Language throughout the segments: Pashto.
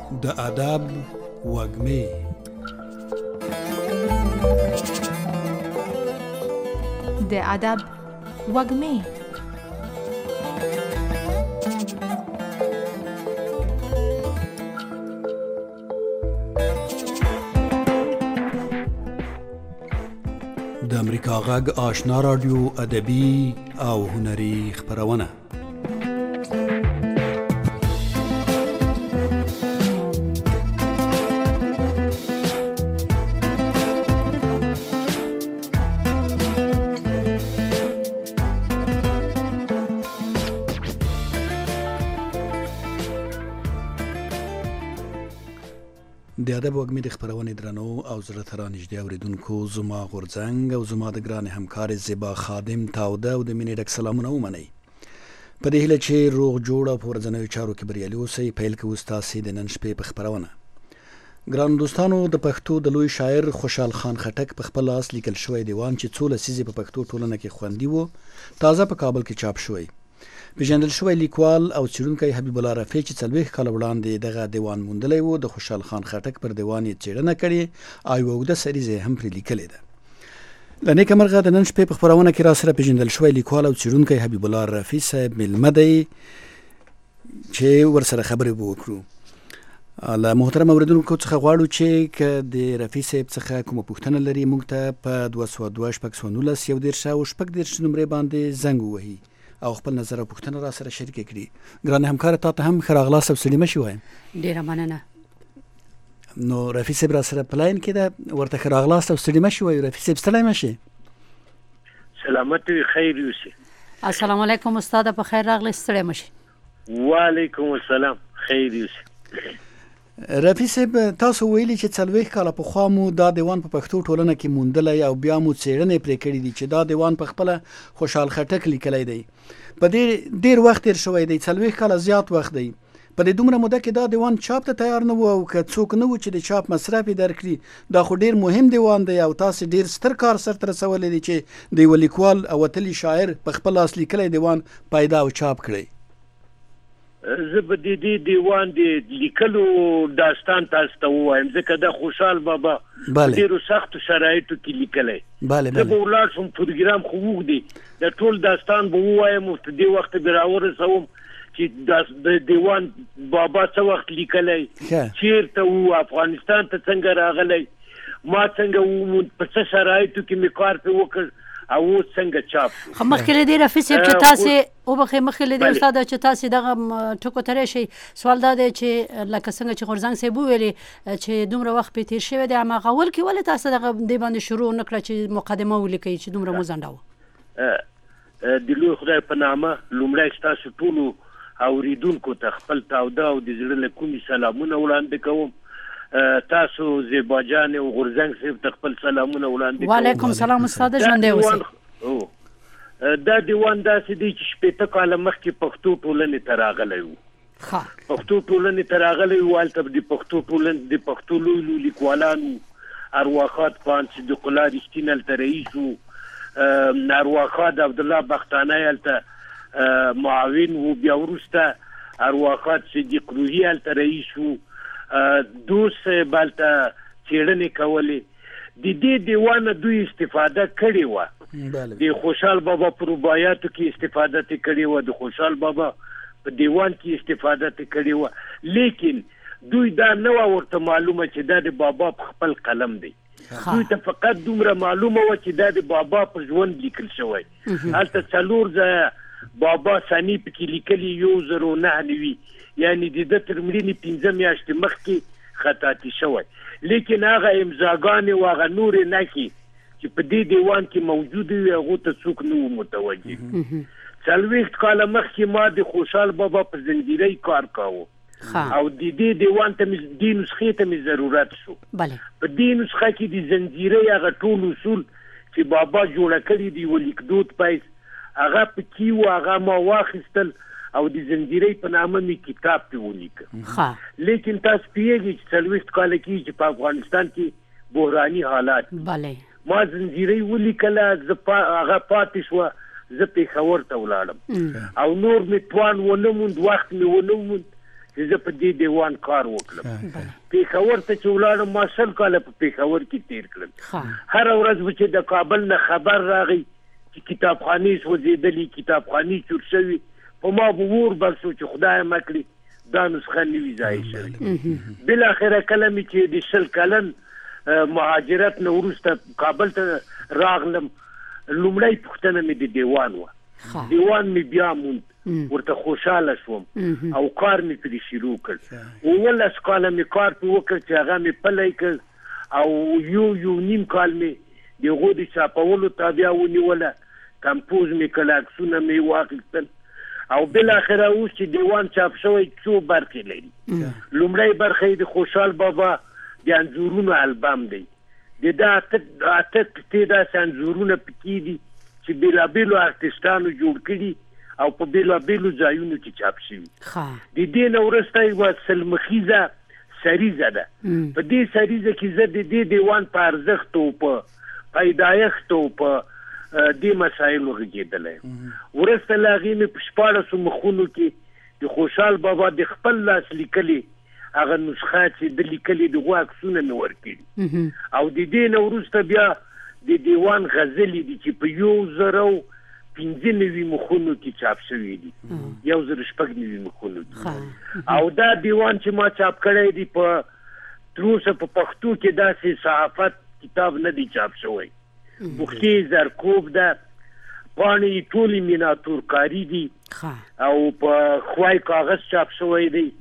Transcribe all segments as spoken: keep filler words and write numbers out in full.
د ادب وږمې. د ادب وږمې. د امریکا غږ آشنا رادیو ادبي او هنري خپرونه. د ادب وږمې د خپرونې درنو او زړه ته رانږدې اورېدونکو، زما غورځنګ او زما د ګرانې همکارې زیبا خادم تاوده او د مینې ډک سلامونه ومنئ. په دې هیله چې روغ جوړ او په ورځنیو چارو کې بریالي اوسئ، پیل کوو ستاسې د نن شپې په خپرونه. ګرانو دوستانو، د پښتو د لوی شاعر خوشحال خان خټک په خپل لاس لیکل شوی دیوان چې څو لسیزې په پښتو ټولنه کې خوندي و، تازه په کابل کې چاپ شوی. پیژندل شوی لیکوال او څېړونکی حبیب الله رفیع چې څلوېښت کاله وړاندې دغه دیوان موندلی و، د خوشحال خان خټک پر دیوان یې څېړنه کړې او یوه اوږده سریزه هم پرې لیکلې ده. له نیکه مرغه د نن شپې په خپرونه کې را سره پیژندل شوی لیکوال او څېړونکی حبیب الله رفیع صاحب میلمه دی چې ورسره خبرې به وکړو. له محترم اورېدونکو څخه غواړو چې که د رفیع صاحب څخه کومه پوښتنه لري، موږ ته په دوه سوه دوه شپږ سوه نولس یو دېرش او شپږ دېرش نمرې باندې زنګ ووهي او خپل نظر او پوښتنه را سره شریکه کړي. ګرانې همکاره، تا ته هم ښه راغلاست او سلامه شي وایم. ډېره مننه. نو رفیع صاحب را سره په لاین کې ده، ورته ښه راغلاست او سلامه شي وایو. رفیع صاحب ستړی مه شي. سلامت وي، خیر یوسي. السلام علیکم استاده، په خیر راغلی، ستړی مه شي. وعلیکم السلام، خیر یوسي. رفیع صاحب، تاسو ویلي چې څلوېښت کاله پخوا مو دا دیوان په پښتو ټولنه کې موندلی او بیا مو څېړنې پرې کړي دي چې دا دیوان په خپله خوشحال خټک لیکلی دی. په دې ډېر وخت تېر شوی دی، څلوېښت کاله زیات وخت دی. په دې دومره موده کې دا دیوان چاپ ته تیار نه و، او که څوک نه و چې د چاپ مصرف یې درکړي، دا خو ډېر مهم دیوان دی او تاسې ډېر ستر کار سرته رسولی دی چې د یوه لیکوال او وتلي شاعر په خپل لاس لیکلی دیوان پیدا او چاپ کړئ. زه به د دې دیوان د لیکلو داستان تاسو ته ووایم، ځکه دا خوشحال بابا په ډېرو سختو شرایطو کې لیکلی. زه به ولاړ شم، پروګرام خو اوږد دی، د ټول داستان به ووایم او په دې وخت به راورسوم چې د دیوان بابا څه وخت لیکلی، چېرته و، افغانستان ته څنګه راغلی، ما څنګه وموند، په څه شرایطو کې مې کار پرې وکړ او اوس څنګه چاپ شو. خو مخکې له دې رفیع صاحب چې تاسې وبخښئ، مخکې له دې استاده چې تاسې دغه ټکو ته راشئ، سوال دا دی چې لکه څنګه چې غورځنګ صاحب وویلې چې دومره وخت پرې تېر شوی دی، هماغه اول کې ولې تاسو دغه دې باندې شروع نه کړه چې مقدمه ولیکئ چې دومره مو ځنډاوه؟ د لوی خدای په نامه لومړی ستاسو ټولو اورېدونکو ته خپل تاوده او د زړه له کومې سلامونه وړاندې کوم. تاسو زیبا جان او غورځنګ صاحب ته خپل سلامونه وړاندې کوم. وعلیکم سلام استاده، ژوندی اوسئ. دا دیوان داسې دی چې شپېته کاله مخکې پښتو ټولنې ته راغلی و. پښتو ټولنې ته راغلی و، هلته د پښتو ټولنې د پښتو لوی لوی لیکوالانو ارواښاد خان صدیق الله رښتین هلته رئیس و، ارواښاد عبدالله بختانی هلته معاون و، بیا وروسته ارواښاد صدیق روحي هلته رئیس و، دوست صاحب هلته څېړنې کولې. د دې دیوانه دوی استفاده کړې وه، د خوشحال بابا په رباعیاتو کې استفاده ترې کړې وه، د خوشحال بابا په دیوان کې استفاده ترې کړې وه، لیکن دوی دا نه وه ورته معلومه چې دا د بابا په خپل قلم دی. دوی ته فقط دومره معلومه وه چې دا د بابا په ژوند لیکل شوی. هلته څلور ځایه بابا ثاني پکې لیکلي، یو زر و نهه نوي، یعنې د ده تر مړینې پنځه میاشتې مخکې خطاطي شوی، لیکن هغه امضاګانې او هغه نورې نښې چې په دې دیوان کې موجود وي هغو ته څوک نه و متوجه. څلوېښت کاله مخکې ما د خوشحال بابا په زنجیرۍ کار کاوه او د دې دیوان ته مې دې نسخې ته مې ضرورت شو. په دې نسخه کې د زنجیرۍ هغه ټول اصول چې بابا جوړه کړي دي و لیکدود پیس هغه پکې و، هغه ما واخیستل او د زنجیرۍ په نامه مې کتاب پرې ولیکه. لیکن تاسو پوهېږئ چې څلوېښت کاله کېږي چې په افغانستان کې بحراني حالات، ما زنجیرۍ ولیکله، زه هغه پاتې شوه، زه پېښور ته ولاړم او نور مې توان ونه موند، وخت مې ونه موند چې چې زه په دې دیوان کار وکړم. پېښور ته چې ولاړم ما سل کاله په پېښور کې تیر کړل. هر ورځ به چې د کابل نه خبر راغی چې کتابخانې سوځېدلې کتابخانې چور شوي په ما به اور بل شو چې خدای مکړي دا نسخه نوي ځای شوي. بالاخره کله مې چې د شل کلن مهاجرت نه وروسته کابل ته راغلم لومړی پوښتنه مې د دیوان وه. دیوان مې بیا موند ورته خوشحاله شوم او کار مې پرې شروع کړ. اوولس کاله مې کار پرې وکړ چې هغه مې پلی کړ او یو یو نیم کال مې د هغو د چاپولو تابیا ونیوله. کمپوز مې کړل عکسونه مې واخیستل او بالاخره اوس چې دیوان چاپ شوی څو برخې لري. لومړی برخه یې د خوشحال بابا د انځورونو البم دی. د دا اته اته قطعې داسې انځورونه پکې دي چې بېلابېلو ارټسټانو جوړ کړي او په بېلابېلو ځایونو کې چاپ شوي. د دې نه وروسته یوه سلمخیزه سریزه ده. په دې سریزه کې زه د دې دیوان په ارزښت او په پیدایښت او په دې مسایلو غږېدلی. وروسته له هغې مې په شپاړسو مخونو کې د خوشحال بابا د خپل لاس لیکلي هغه نسخه چې د لیکلي د هغو عکسونه مې ورکړي او د دې نه وروسته بیا د دیوان غزلې دي چې په یو زر او پنځه نوي مخونو کې چاپ شوي دي. یو زر شپږ نوي مخونو کې او دا دیوان چې ما چاپ کړی دی په تر اوسه په پښتو کې داسې صحافت کتاب نه دی چاپ شوی. بوختي زرکوب ده پاڼې ټولې میناتور کاری دي او په خوای کاغذ چاپ شوی دی.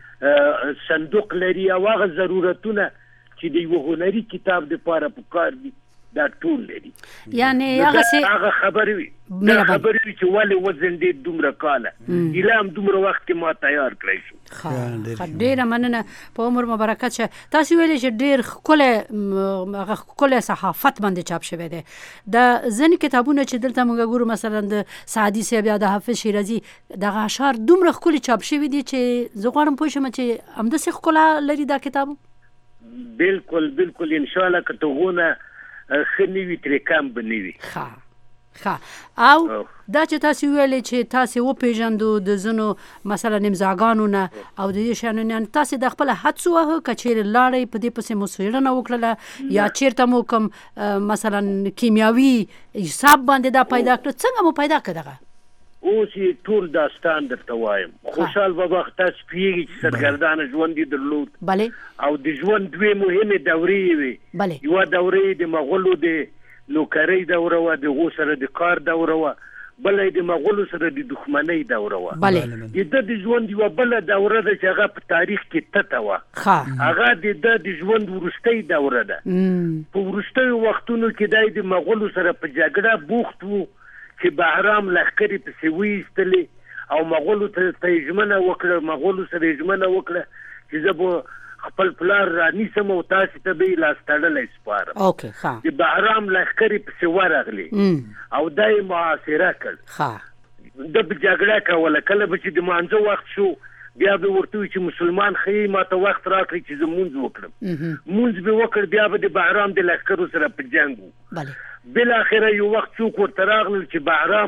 صندوق لري او هغه ضرورتونه چې د یو هنري کتاب لپاره پکار دي دا ټول لري. یعنی هغه څه هغه خبرې وي دا خبرې وي چې ولې وزن دې دومره کاله ایلام دومره وخت ما تیار کړی شو. ډېره مننه په عمر مبارکت شه. تاسو ویلې چې ډېر ښکلی هغه ښکلی صحافت باندې چاپ شوی دی. د ځینې کتابونه چې دلته موږ ګورو مثلا د سعدي صاحب یا د حافظ شیرازي دغه اشعار دومره ښکلي چاپ شوي دي چې زه غواړم پوه شم چې همداسې ښکلا لري دا کتاب. بالکل بالکل انشاءالله که ته غونه ښه نه وي ترې کم به نه وي. ښه ښه او دا چې تاسو ویلې چې تاسو وپېژندو د ځینو مثلا امضاګانو نه او د دې شیانو نه تاسو د خپله هڅو وهه که چېرې لاړئ په دې پسې مو څېړنه وکړله یا چېرته مو کوم مثلا کیمیاوي حساب باندې دا پیدا کړه څنګه مو پیدا کړه دغه؟ اوس یې ټول داستان درته وایم. خوشحال بابا تاسو پوهېږئ چې سرګردانه ژوند یې درلود بلې او د ژوند دوې مهمې دورې یې وې. یوه دوره یې د مغولو د نوکرۍ دوره وه د هغو سره د کار دوره وه بله یې د مغولو سره د دښمنۍ دوره وه. د ده د ژوند یوه بله دوره ده چې هغه په تاریخ کې تته وه هغه د ده د ژوند وروستۍ دوره ده. په وروستیو وختونو کې دی د مغولو سره په جګړه بوخت و چې بهرام لښکرې پسې وایستلې او مغولو ته یې ژمنه وکړه مغولو سره یې ژمنه وکړه چې زه به خپل پلار رانیسم او تاسې ته به یې لاس تړلی سپارم. د بهرام لښکرې پسې ورغلې او دا یې محاصره کړ. ده به جګړه کوله. کله به چې د مانځه وخت شو بیا به ورته وي چې مسلمان ښه ما ته وخت راکړئ چې زه مونځ وکړم. مونځ به وکړ بیا به د بهرام د لښکرو سره په جنګ و. بالاخره یو وخت څوک ورته راغلل چې بهرام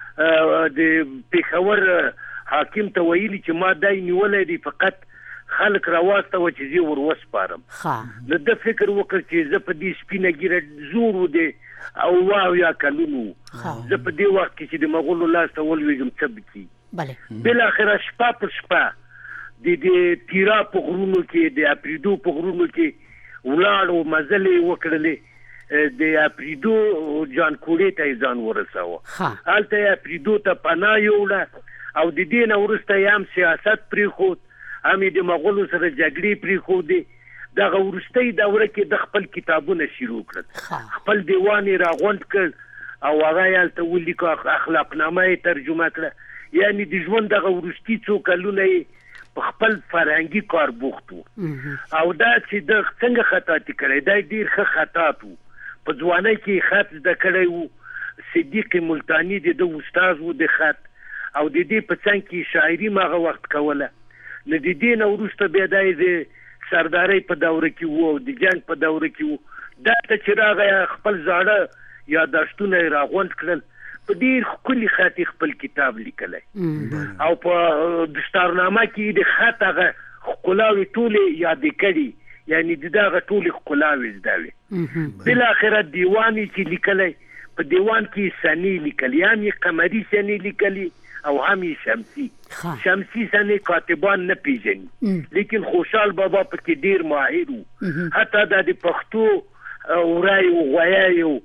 د پېښور حاکم ته ویلي چې ما دا یې نیولی دی فقط خلک راواستوه چې زه ور وسپارم. نو ده فکر وکړ چې زه په دې سپینه ږیره زور و دی او اوه اویا کلونو زه په دې وخت کې چې د مغولو لاس ته ولوېږم څه به کېږي. بالاخره شپه پر شپه د دې تیرا په غرونو کې د اپریدو په غرونو کې ولاړ او مزلې یې وکړلې. د اپریدو جانکوړې ته یې ځان ورساوه. هلته یې اپریدو ته پناه یوړه او د دې نه وروسته یې هم سیاست پرېښود هم یې د مغولو سره جګړې پرېښودې. دغه وروستۍ دوره کې د خپل کتابونه شروع کړل. خپل دیوان یې راغونډ کړ او هغه یې هلته ولیکه اخلاقنامه یې ترجمه کړه. یعنې د ژوند دغه وروستي څو کلونه یې په خپل فرهنګي کار بوخت و. او دا چې د څنګه خطاطي کړی دا ډېر ښه خطاط و. په ځوانۍ کې خط زده کړی و. صدیق ملتاني د ده استاذ و د خط او د دې په څنګ کې شاعري م هغه وخت کوله. نو د دې نه وروسته بیا دا یې د سردارۍ په دوره کې و او د جنګ په دوره کې و. دا ته چې راغی خپل زاړه یاداشتونه یې راغونډ کړل په ډیر ښکلي خط خپل کتاب لیکلی او په دستارنامه کې د خط هغه ښکلاوې ټولې یادې کړي، یعنی د دغه ټولې ښکلاوې زده وې. بالاخره دیوان یې چې لیکلی، په دیوان کې سنې لیکلي، هم یې قمري سنې لیکلي او هم یې شمسي. شمسي سنې کاتبان نه پیژني، لیکن خوشحال بابا پکې ډیر ماهر و. حتی دا د پښتو ورای او غویای او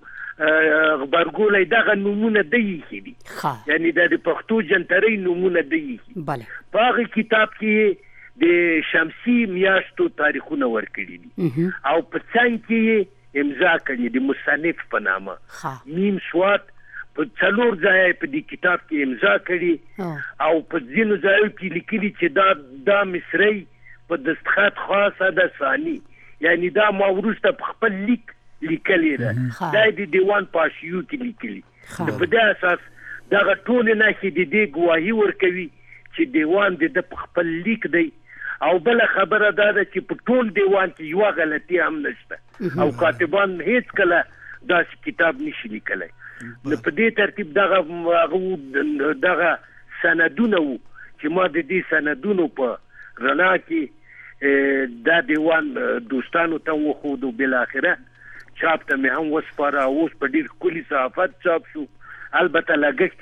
غبرګولی دغه نومونه دی ایښي دي، یعنی دا د پښتو جنترۍ نومونه دی ایښي. په هغه کتاب کې د شمسي میاشتو تاریخونه ورکړي دي او په څنګ کې امضا کړي د مصنف په نامه میم سواد په څلور ځای په دې کتاب کې امضا کړي او په ځینو ځایو کې لیکلي چې دا دا مصری په دستخط خاصه ده ثاني، یعنی دا ما وروسته په خپل لیک لیکلی ده، دا د دیوان پاشیو کې لیکلي. په دې اساس دغه ټولې نښې د دې ګواهي ورکوي چې دیوان د ده په خپل لیک دی. او بله خبره دا ده چې په ټول دیوان کې یوه غلطي هم نشته او کاتبان هیڅ کله داسې کتاب نشي لیکلی. نو په دې ترتیب دغه هغه دغه سندونه وو چې ما د دې سندونو په رڼا کې دا دیوان دوستانو ته وښودو. بالاخره چاپ ته مې هم وسپاره، اوس په ډېر ښکلي صحافت چاپ شو. البته لګښت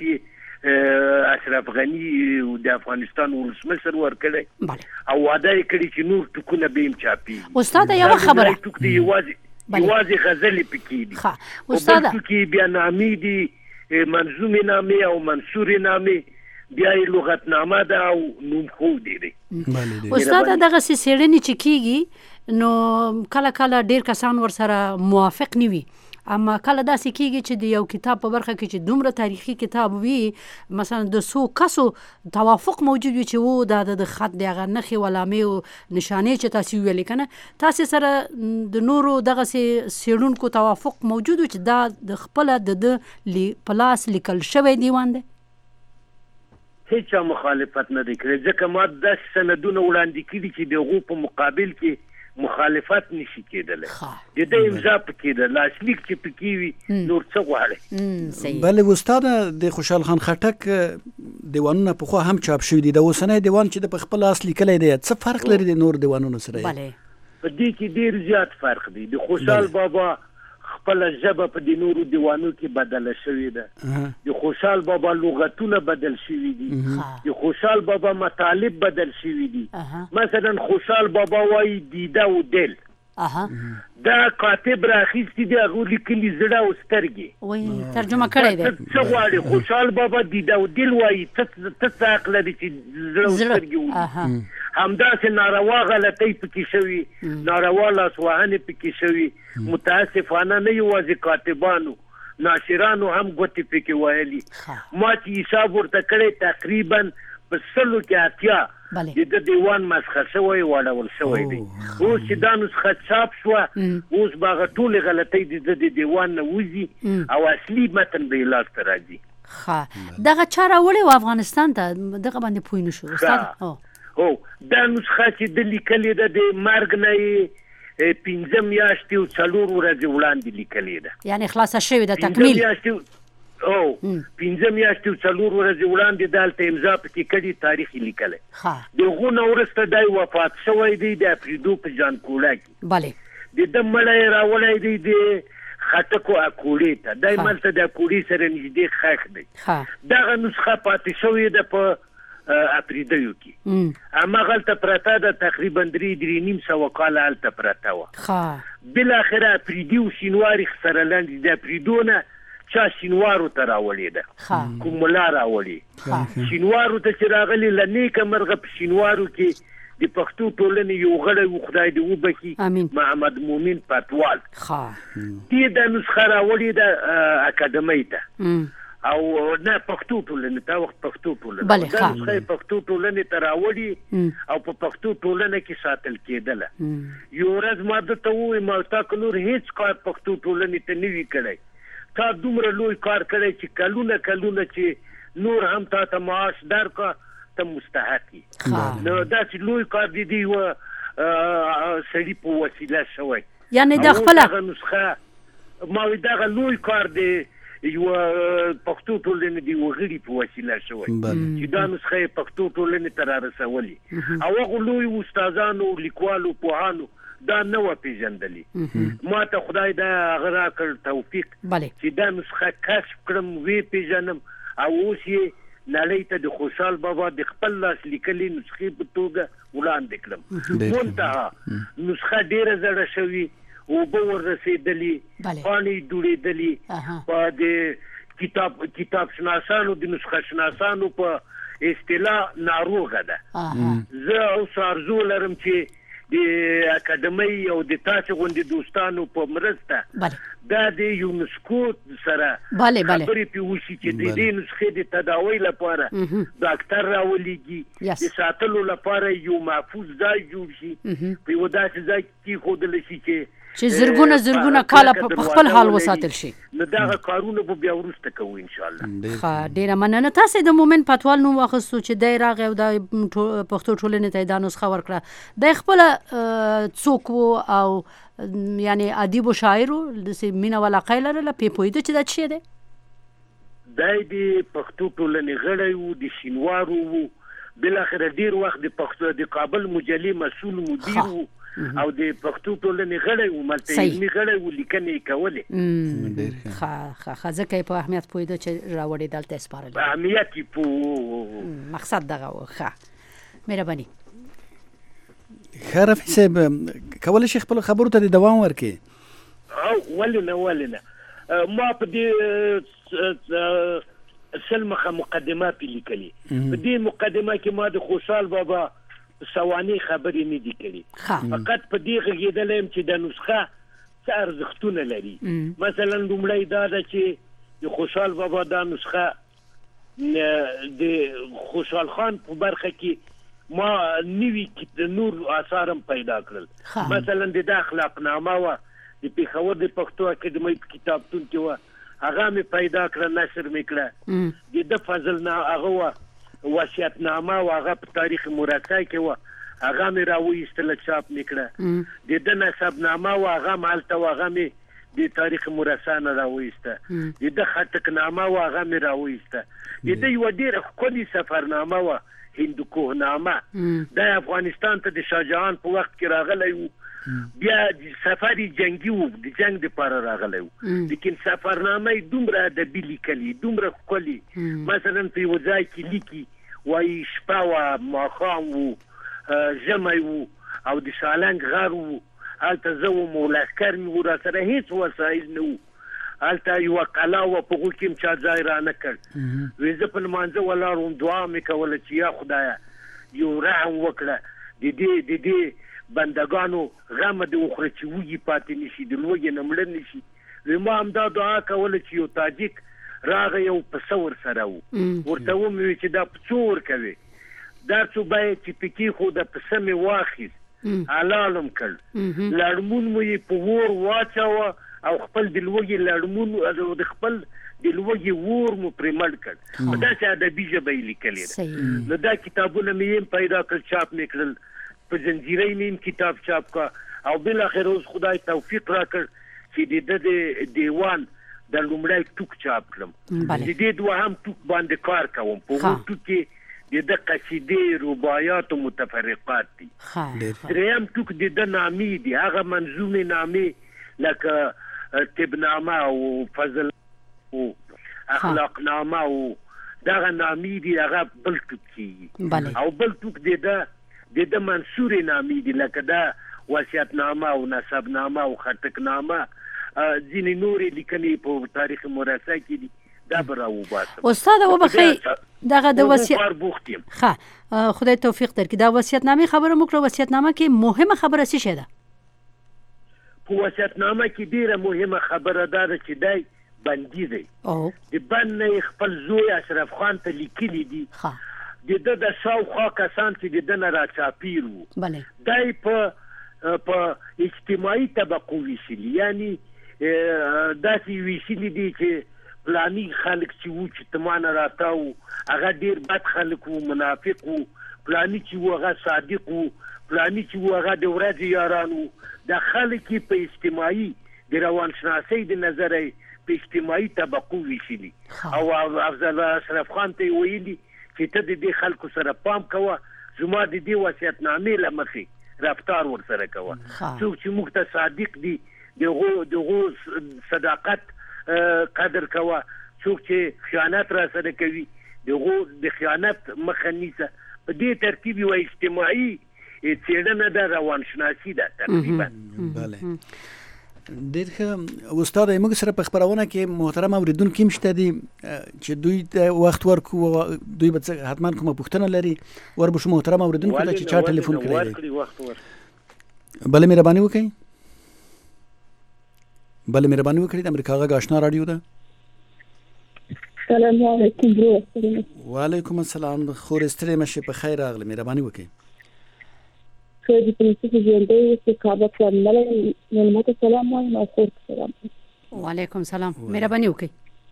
یې اشرف غني د افغانستان ولسمشر ورکړی او واده یې کړي چې نور ټوکونه به هم چاپېږي. استاده یوه خبره، ټوک دی یوازې یوازې غزلې پکې دي، استاده بل ټوکې بیا نامې دي، منظومې نامې او منصورې نامې، بیا یې لغتنامه ده او نومخودې دی. استاده دغسې څېړنې چې کېږي نو کله کله ډېر کسان ورسره موافق نه وي، اما کله داسې کېږي چې د یو کتاب په برخه کې چې دومره تاریخي کتاب وي، مثلا د څو کسو توافق موجود وي چې و دا د خط د هغه نښې و علامې او نشانې چې تاسې وویلې که نه، تاسې سره د نورو دغسې څېړونکو توافق موجود و چې دا د خپله د ده په لاس لیکل شوی دیوان دی؟ هیچا مخالفت نه دی کړی، ځکه ما داسې سندونه وړاندې کړي چې د هغو په مقابل کې مخالفت نشي کېدلی. د دې امضا پکې ده، لاسلیک چې پکې وي نور څه غواړي. بله استاده، د خوشحال خان خټک دیوانونه پخوا هم چاپ شوي دي، د اوسنی دیوان چې د په خپل لاس لیکلی دی څه فرق لري د نور دیوانونو سره؟ په دې کې ډېر زیات فرق دی. د خوشحال بابا خپله ژبه په د نورو دیوانو کې بدله شوې ده، د خوشحال بابا لغتونه بدل شوي دي، د خوشحال بابا مطالب بدل شوي دي. مثلا خوشحال بابا وایي دیده و دل، دا کاتب راخیستی دی، هغه لیکلي زړه او سترګې ترجمه کړی دی. څه غواړي خوشحال بابا دیده او دل وایي، ته څه حق لري چې زړه او سترګې وایي؟ همداسې ناروا غلطۍ پکې شوي، ناروا لاسوهنې پکې شوي. متاسفانه نه یوازې کاتبانو، ناشرانو هم ګوتې پکې ویلي. ما چې حساب ورته کړی تقریبا په سلو کې اتیا د ده دیوان مسخه شوی واړول شوی دی. اوس چې دا نسخه چاپ شوه، اوس به هغه ټولې غلطۍ د ده د دیوان نه وځي او اصلي متن به یې لاسته راځي. ښه، دغه چا راوړی و افغانستان ته، دغه باندې پوه نه شو استاده؟ هو، دا نسخه چې د لیکلې ده د مرګ نه یې پنځه میاشتې او څلور ورځې وړاندې لیکلې ده، یعنې خلاصه شوې ده تکمیل. او پنځه میاشتې او څلور ورځې وړاندې دلته امضا پکې کړي، تاریخ یې لیکلی. د هغو نه وروسته دی وفات شوی دی د افریدو په جانکوړه کې. بلې د ده مړی یې راوړی دی د خټکو اکوړې ته، دی ملته د اکوړې سره نږدې ښخ دی. دغه نسخه پاتې شوې ده په اپریدیو کې، هماغلته پرته ده، تقریبا درې درې نیم سوه کاله هلته پرته وه. بالاخره اپریدي او شینواري سره لنډ د اپریدو نه چا شینوارو ته راوړې ده، کوم ملا راوړې. شینوارو ته چې راغلي له نیکه مرغه په شینوارو کې د پښتو ټولنې یو غړی و، خدای دې وبخي، محمد مومن پتوال، دې دا نسخه راوړې ده اکاډمۍ ته او نه پښتو ټولنې ته، وخت پښتو ټولنه دا نسخه پښتو ټولنې ته راوړي او په پښتو ټولنه کې ساتل کېدله. یو ورځ ما ده ته وویل ما تا که نور هېڅ کار پښتو ټولنې ته نه وي کړی، تا دومره لوی کار کړی چې کلونه کلونه چې نور هم تا ته معاش درکړه ته مستحق یې. نو داسې لوی کار د دې یوه سړي په وسیله شوی، یعنې د خپله دغه نسخه ما وایي دغه لوی کار دی یو پښتو ټولنې دی وغړي په وسیله شوی چې دا نسخه پښتو ټولنې تر رسولي او هغه لوی استادانو لیکوالو پوهانو دا نو پیژندلی ما ته خدای دا غرا کړ توفیق چې دا نسخه کشف کړم وی پیژنم او اوس یې نړۍ ته د خوشحال بابا د خپل لاس لیکلي نسخې په توګه وړاندې کړم منتها نسخه ډیره زړه شوی او به ورسېدلی پاڼې دوړېدلي په د کتاب کتاب شناسانو د نسخه شناسانو په اصطلاح ناروغه ده زه اوس ارزو لرم چې د اکاډمۍ او د تاسو غوندې دوستانو په مرسته دا د یونسکو سره خبرې پیوشي چې د دې نسخې د تداوی لپاره ډاکټر راولېږي د ساتلو لپاره یو محفوظ ځای جوړ شي په یو داسې ځای کې ښودل شي چې چې زرګونه زرګونه کاله په خپل حال وساتل شي نو دا کارونه به بیا وروسته کوو ان شاء الله. ښه ډیره مننه. تاسو د مومن پتوال نوم واخیستو چې دی راغی او د پښتو ټولنې ته دا نسخه ورکړه د خپل څوک او یعنی ادیب او شاعر د مینه ولاقه لرله په پوهېده چې دا څه دی؟ دی د پښتو ټولنې غړی و د شینوارو و بالاخره ډیر وخت د پښتو د کابل مجلې مسؤل مدیر و او د پښتو ټولنې غړی و ملته علمي غړی و لیکنې کولې ښه ښه ښه ځکه یې په اهمیت پوهېده چې راوړې دلته یې سپارلی په اهمیت یې پوه مقصد دغه و. ښه مهرباني. ښه رفیع صاحب کولی شي خپلو خبرو ته د دوام ورکړي؟ او ولې نه ولې نه ما په دې سل مخه مقدمه پې لیکلي په دې مقدمه کې ما د خوشحال بابا سواني خبرې نه دي کړي فقط په دې غږېدلی یم چې د نسخه څه ارزښتونه لري. مثلا لومړی دا ده چې د خوشحال بابا دا نسخه د خوشحال خان په برخه کې ما نوي نور آثار هم پیدا کړل. مثلا د دا اخلاقنامه وه د پېښور د پښتو اکاډمۍ په کتابتون کې وه هغه مې پیدا کړه نشر مې کړه. د ده فضل هغه وه وصیتنامه و هغه په تاریخ مرکه کې و هغه مې راویستله چاپ مې کړه. د ده نسبنامه و هغه م هلته و هغه مې د تاریخ مرسا نه راویسته. د ده خټکنامه و هغه مې راویسته. د ده یوه ډېره ښکلې سفرنامه وه هندوکوهنامه دا افغانستان ته د شاهجهان په وخت کې راغلی و بیا سفر جنگي و د جنگ دپاره راغلی و لیکن سفرنامه یې دومره ادبي لیکلي دومره ښکلي مثلا په یوه ځای کې لیکي وایي شپه وه ماښام و ژمی و او د سالنګ غر و هلته زه وم او لښکر مې و راسره هېڅ وسایل نه وو هلته یوه قلا وه په هغو کې هم چا ځای رانه کړ وایي زه په لمانځه ولاړ وم دعا مې کوله چې یا خدایه یو رحم وکړه د دې د دې بندگانو غمه د وخوره چې وږي پاتې نه شي د لوږې نه مړه نه شي. وایي ما همدا دعا کوله چې یو تاجک راغی او پسه ورسره و ورته ومې چې دا پسه ورکوي دا څو باید چې پکې خو د پسه مې واخیست حلال هم کړ لړمون مو یې په اور واچوه او خپل د لوږې لړمون د خپل د لوږې اور مو پرې مړ کړ په داسې ادبي ژبه یې لیکلې ده. نو دا کتابونه مې هم پیدا کړل چاپ مې کړل په زنجیرۍ مې هم کتاب چاپ کړه او بالاخره اوس خدای توفیق راکړ چې د ده د دیوان د لومړی ټوک چاپ کړم. د دې دوهم ټوک باندې کار کوم په هغو ټوک کې د ده قصیدې رباعیات او متفرقات دي. دریم ټوک د ده نامې دي هغه منظومې نامې لکه طبنامه او فضل او اخلاقنامه او دغه نامې دي هغه بل ټوک کېږي او بل ټوک د ده د ده منصورې نامې دي لکه دا وصیتنامه او نسبنامه او خټکنامه ځینې نورې لیکنې په تاریخ مرسا کې دي دا به راوباسم. استاده وبخښئ دغه د وصیت کار بوخت یم. ښه خدای توفیق درکړي. دا وصیتنامې خبره مو کړه وصیتنامه کې مهمه خبره څه شی ده؟ په وصیتنامه کې ډېره مهمه خبره دا ده چې دی بندي دی د بند نه یې خپل زوی اشرف خان ته لیکلي دي د ده د شاوخوا کسان چې د ده نه راچاپیر وو دی په په اجتماعي طبقو ویشلي یعنی داسې ویشلي دي چې پلاني خلک چې وو چې تمانه راتاو هغه ډیر بد خلک وو منافق وو پلاني چې وو هغه صادق وو پلاني چې وو هغه د ورځې یاران وو د خلک په اجتماعي د روانشناسۍ د نظره په اجتماعي طبقو ویشلي او افضل اشرف خان ته ویلي چې ته د دې خلکو سره پام کوه زما د دې وصیتنامې له مخې رفتار ورسره کوه څوک چې موږ ته صادق دي دغه دغه صداقت قدر کوه څوک چې خیانت را سره کوي دغه د خیانت مخه نیسه په دې ترتیب یو اجتماعي څېړنه د روانشناسي ده تقریبا. بله ډېر ښه استاد موږ سره په خبرونه کې محترم اوریدونکي هم شته دي چې دوی ته وخت ورکو دوی به حتما کومه پوښتنه لري وربشو محترم اوریدونکو ته چې چا ټلیفون کړی دی. بله مهرباني وکړئ. بله مهرباني وکړئ. د امریکا غږ آشنا رادیو ده. السلام علیکم برو. وعلیکم السلام. خور ستړي مشه په خیر راغله. مهرباني وکړئ. خو د پرنسس ژوندۍ چې کابل کې مله ملمه ته سلام وایم او خور ته سلام. وعلیکم سلام. مهرباني وکړئ.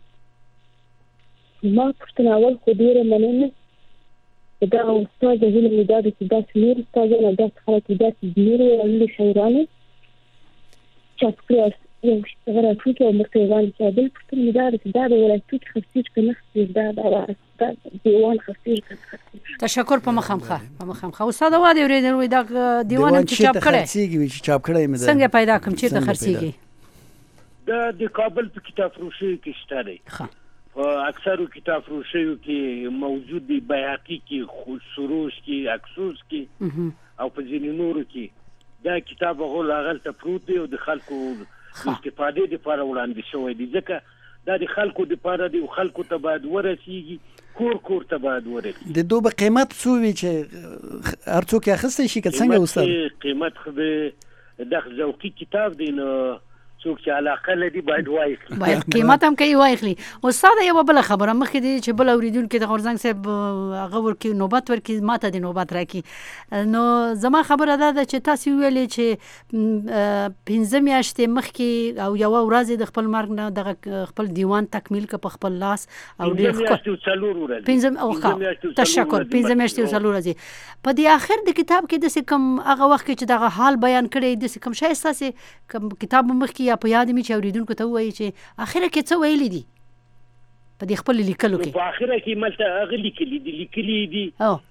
ما پوښتنه اول خو ډېره مننه دا استاد د هیله مې دا ده چې داسې نور استادان او داسې خلک داسې نورې ویلي شاعرانې چاپ کړي یو هغه راټول کړي او مخته یې وړاندې کړي. بل پوښتنه مې دا ده چې دا د ولایتوت خفسیر که نه خفسیر دا دا دیوان خفسیر که نه خفسیر. تشکر په مخامخه په مخامخه استاد وا دی ورېدل وي دا دیوان چې چاپ کړي چې چاپ کړي مې څنګه پیدا کوم چیرته خرڅیږي؟ دا د کابل په کتاب فروشي کې شته دی. ښه اکثرو کتاب فروشیو کې موجود دی، بیهقي کې، سروش کې، اکسوس کې او په ځینې نورو کې دا کتاب هغه لاغلته پروت دی او د خلکو استفاده لپاره وړاندې شوی دی ځکه دا د خلکو لپاره دی او خلکو ته باید ورسیږي کور کور ته باید ورسیږي. د دوه قیمت څو وی چې هر څوک اخیستی شي که څنګه استاد؟ قیمت خو به د ذوقي کتاب دی نو څوک چې علاقه لري باید واخلي باید قیمت هم کوي واخلي. استاد یو بل خبره مخکې دی چې بل اوریدونکو د غورزنګ صاحب هغه ورکی نوبت ورکی ماته د نوبت راکی نو زما خبره ده چې تاسو ویلې چې پنځه میاشتې مخکې او یو ورځ د خپل مرګ نه د خپل دیوان تکمیل ک په خپل لاس او ډېر پنځه او تشکر پنځه میاشتې او څلور ورځې په دې اخر د کتاب کې د کوم هغه وخت چې دغه حال بیان کړي د کوم شای اساسي کتاب مخکې په یاد می چې اوریدونکو ته وایي چې اخره کې څه ویلي دي په دې خپل لیکلو کې؟ په اخره کې ملته هغه لیکلي دي لیکلي دي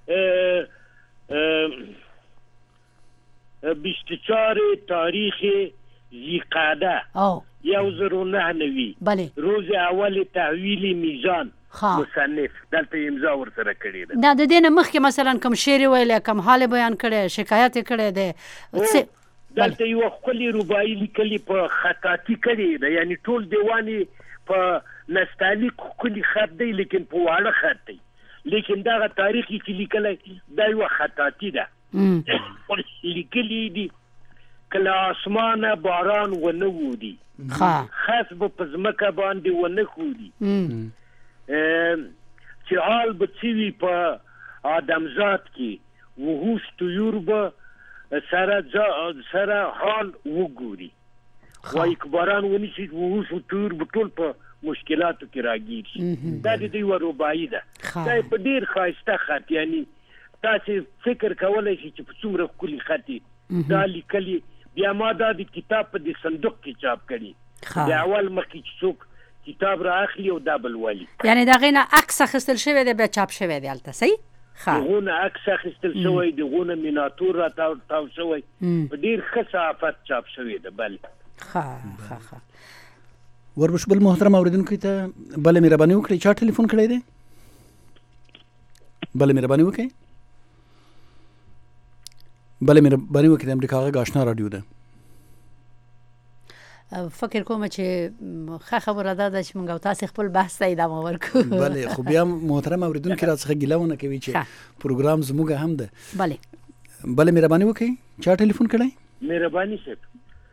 بیست و چهار تاریخ ذی‌قعده یو زر و نه نوي روز اول تحویل میزان مصنف دلته امضا ورسره کړې ده. دا د دې نه مخکې مثلا کوم شعر ویلی کوم حال بیان کړی شکایت یې کړی دی دلته یو خپلې رباعي لیکلي په خطاطي کړې ده یعنی ټول دیوان یې په نستعلیق ښکلي خط دی لیکن په واړه خط دی لیکن دغه تاریخ چې لیکلی دا یوه خطاطي ده لیکلي دي کله اسمانه باران ونه وودي خس به په ځمکه باندې ونه ښودي چې حال به څه وي په آدمزاد کې وحوش طیور به سره سره حال وګوري وایي که باران ونیسي وحوش و طیور به ټول په مشکلاتو کې راګیر شي. دا د دوی یوه رباعي ده دا په ډېر ښایسته خط یعنی تاسې فکر کولی شي چې په څومره ښکلي خط دا لیکلي. بیا ما دا د کتاب په دې صندوق کې چاپ کړي د اول مخکې چې څوک کتاب را اخلي او دا بل والي یعنی د هغې نه عکس اخیستل شوی دی بیا چاپ شوی دی هلته صحیح؟ دغه نه عکس اخیستل شوی دغه نه میناتور را تاو شوی په ډېر ښه صحافت چاپ شوی ده. بله ښه ښه ښه وربش بل محترم اوریدونکو ته بله مهرباني وکړئ چا ټلیفون کړی دی؟ بله مهرباني وکړئ. بله مهرباني وکړئ. د امریکا غږ آشنا راډیو ده. فکر کوم چې ښه خبره ده چې موږ او تاسې خپل بحث ته ادامه ورکړو. بله خو بیا محترم اوریدونکي راڅخه ګیله ونه کوي چې پروګرام زموږ هم ده. بله بله مهرباني وکړئ چا ټلیفون کړی؟ مهرباني صاحب.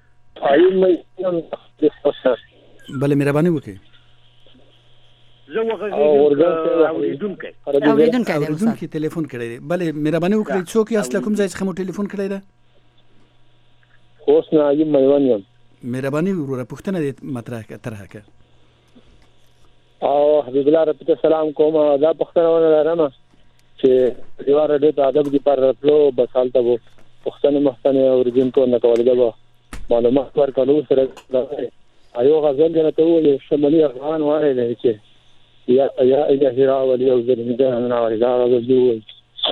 بله مهرباني وکړئ. زه وغږېدم اوریدونکی اوریدونکی دی اوریدونکی ټلیفون کړی دی. بله مهرباني وکړئ څوک یاست له کوم ځای څخه مو ټلیفون کړی ده؟ اوس ناجم میوان یم. مهرباني وروره پوښتنه دې مطرح طرح کړه. او حبیب الله رب ته سلام کوم. دا پوښتنه ونه لرم چې دیوار دې ته ادب دې پر پلو بسالته وو پوښتنه مختنه اوریدونکو نه کولای دا معلومات ورکړو سره ایو غزل درته وایي شمالي افغان وایي چې یا یا الهي راولي او زلمه نه راولي دا غزل دی وایي.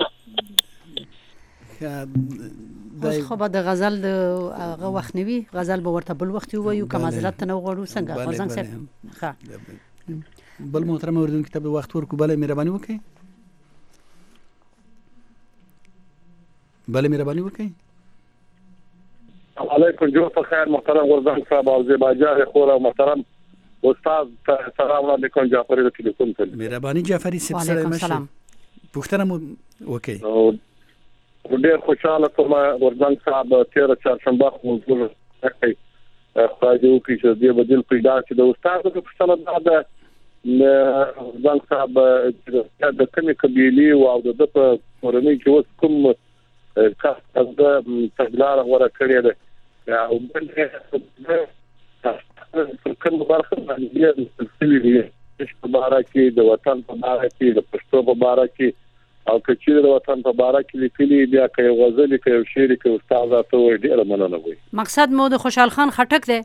اوس خو به د غزل د هغه وخت نه وي، غزل به ورته بل وخت ووایو که معذرت ته نه وغواړو. څنګه غورځنګ صاحب؟ ښه بل محترم اوریدونکو ته به وخت ورکړو. بله مهرباني وکړئ، بله مهرباني وکړئ. علیکم جو په خیر محترم غورځنګ صاحب او زیباجاه خور او محترم استاد سلام علیکم جعفری د ټلیفون ته. مهرباني جعفری صاحب سره مشه پوښتنه مو وکړئ. ډېر خوشاله کوم غورځنګ صاحب تیر چهارشنبه موضوع راکړی خدای دې وکړي چې دې بدیل پیدا شي. د استاد په پوښتنه دا ده غورځنګ صاحب د کومې قبیلې او د په کورنۍ کې اوس کوم کس د تګلاره غوره کړې ده او بل کوم برخه باندې د سلسلې دی په باره کې د وطن په باره کې د پښتو په باره کې او کچې د وطن په باره کې لیکلي بیا کوي غزل کوي شعر کوي استاد تاسو ډېر مننه کوي. مقصد مو د خوشحال خان خټک دی؟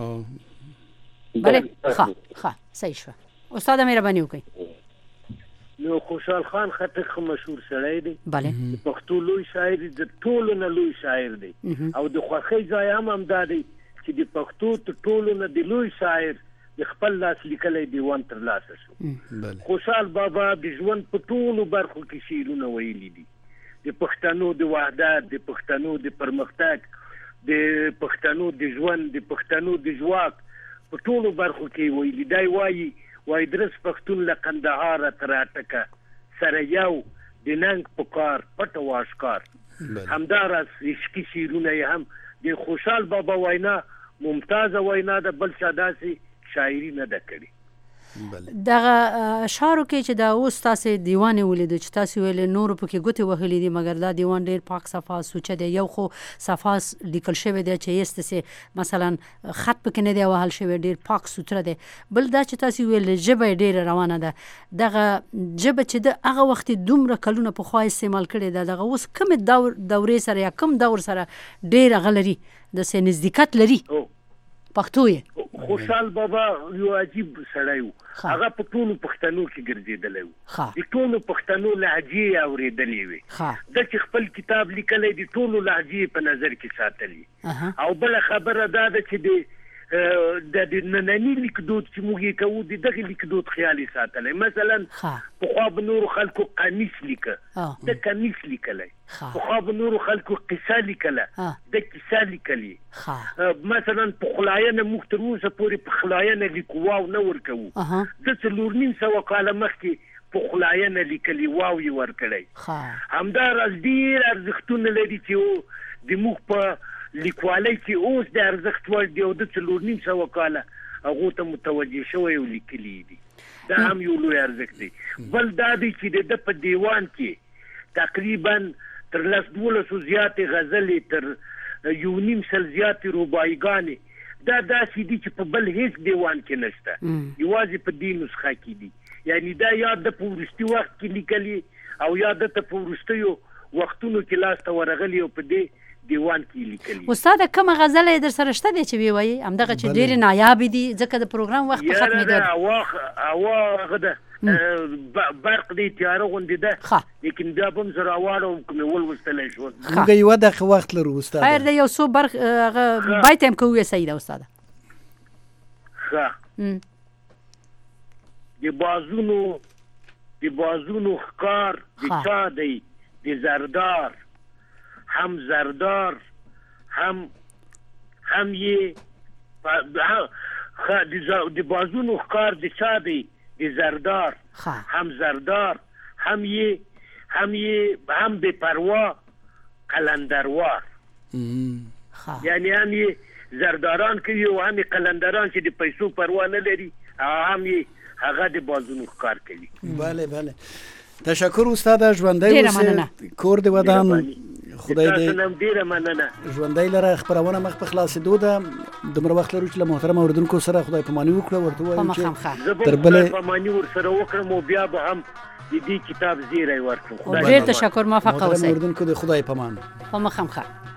بله ښه ښه صحیح شو. استاد مهرباني وکړئ. نو خوشحال خان خټک مشهور سړی دی، بله پښتو لوی شاعر دی، د ټولو نه لوی شاعر دی او د خوښۍ ځای هم همدا دی چې د پښتو ته ټولو نه د لوی شاعر د خپل لاس لیکلی دیوان ترلاسه شو. خوشحال بابا د ژوند په ټولو برخو کې شعرونه ویلي دي، د پښتنو د وحدت، د پښتنو د پرمختګ، د پښتنو د ژوند، د پښتنو د ځواک په ټولو برخو کې ویلي. دی وایي وای درس پښتون له قندهار تر اټکه سره یو د ننګ پکار پټ واشکار. همداراز عشقي شعرونه یې هم د خوشحال بابا وینا ممتازه وینا ده، بل چا داسې شاعري نه ده کړې. دغه اشعارو کې چې دا اوس تاسې دیوان ولیدو چې تاسې ویلې نورو پکې ګوتې وهلې دي مګر دا دیوان ډېر پاک صفا سوچه دی. یو خو صفا لیکل شوی دی چې ایستسې مثلا خط پکې نه دی وهل شوی، ډېر پاک سوتره دی. بل دا چې تاسې ویلې ژبه یې ډېره روانه ده. دغه ژبه چې د هغه وخت دومره کلونه پخوا استعمال کړې ده، دغه اوس کومې دور دورې سره یا کوم دور سره ډېر هغه لري داسې نزدېکت لري پښتو یې؟ خوشحال بابا یو عجیب سړی و، هغه په ټولو پښتنو کې ګرځېدلی و، د ټولو پښتنو لهجې اورېدلې وې. د چې خپل کتاب لیکلی د ټولو لهجې په نظر کې ساتلي. او بله خبره دا ده چې د د ننني لیکدود چې موږ یې کوو د دغه لیکدود خیال یې ساتلی. مثلا پخوا به نورو خلکو قمیص لیکه، د قمیص لیکلی. پخوا به نورو خلکو قصه لیکله، د کیسه لیکلي. مثلا پخلاینه موږ تر اوسه پورې پخلاینه لیکو، واو نه ورکوو. د څلور نیم سوه کاله مخکې پخلاینه لیکلي، واو یې ورکړی. همداراز ډېر ارزښتونه لري چې د موږ په لیکوالۍ کې اوس د ارزښت وړ دی او د څلور نیم سوه کاله هغو ته متوجه شوی او لیکلي دي. دا هم یو لوی ارزښت دی. بل دا دی چې د ده په دیوان کې تقریبا تر لس دولسو زیاتې غزلې، تر یو نیم سل زیاتې رباعیګانې، دا داسې دي چې په بل هیڅ دیوان کې نشته، یوازې په دې نسخه کې دي. یعنی دا یا د په وروستي وخت کې لیکلي او یا د ته په وروستیو وختونو کې لاسته ورغلي او په دې دیوان کې لیکلي. استاد کومه غزل در سره شته دی چې وایي همدغه چې ډېرې نایابې دي ځکه د پروګرام وخت په ختمېدو دی؟ هوا هغه ده برق دی تیاره غوندې ده، لیکن بیا به هم زه راواړوم که مې ولوستلی شول. موږ یوه دقیقه وخت لرو استاد. خیر دی، یو څو برخ هغه بیت هم که ووایې صحیح ده استاده. ښه. د بازونو د بازونو ښکار د چا دی؟ د زردار. هم زردار هم هم یې د بازونو ښکار د چا دی؟ د زردار. هم زردار هم یې هم یې هم بې پروا قلندروار. یعنی هم یې زرداران کوي او هم یې قلندران چې د پیسو پروا نه لري، هم یې هغه د بازونو ښکار کوي. بله بله، تشکر استاد. ژوندی اوسې، کور دې ودان. خدای دې ډیره مننه. ژوندی لره. خپرونه مخ په خلاصېدو ده. دومره وخت لرو چې له محترم اورېدونکو سره خدای پاماني وکړه، ورته ووایم چې تر بلې پاماني ورسره وکړم او بیا به هم د دې کتاب زیری ورکړم. ډېر تشکر، موفقه اوسئ. محترم اورېدونکو د خدای پامان. په مخامخه.